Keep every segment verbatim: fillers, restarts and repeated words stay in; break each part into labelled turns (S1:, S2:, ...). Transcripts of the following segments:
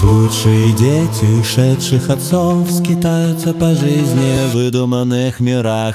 S1: Заблудшие дети ушедших отцов скитаются по жизни в выдуманных мирах.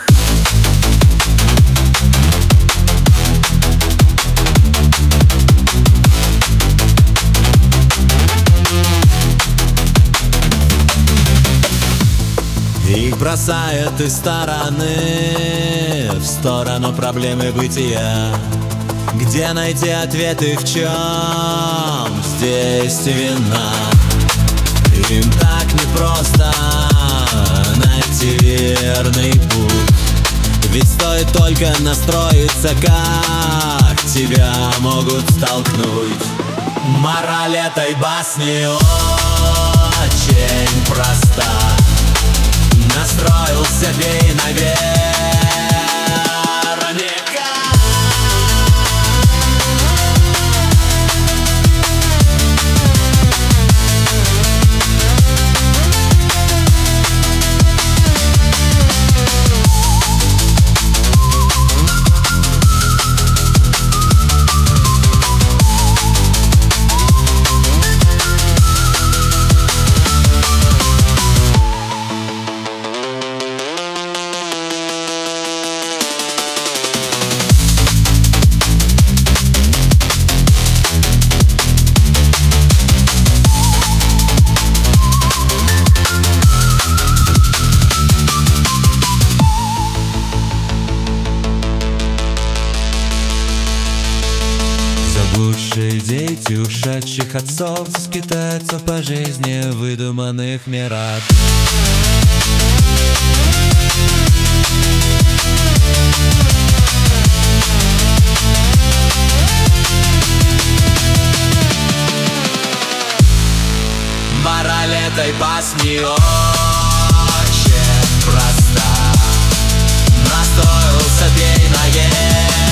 S1: Их бросают из стороны в сторону проблемы бытия. Где найти ответы, в чем здесь вина? Им так непросто найти верный путь. Ведь стоит только настроиться, как тебя могут столкнуть. Мораль этой басни очень проста. Настроился, бей наверняка. Заблудшие дети ушедших отцов скитаются по жизни в выдуманных мирах. Мораль этой басни очень проста. Настроился, бей наверх.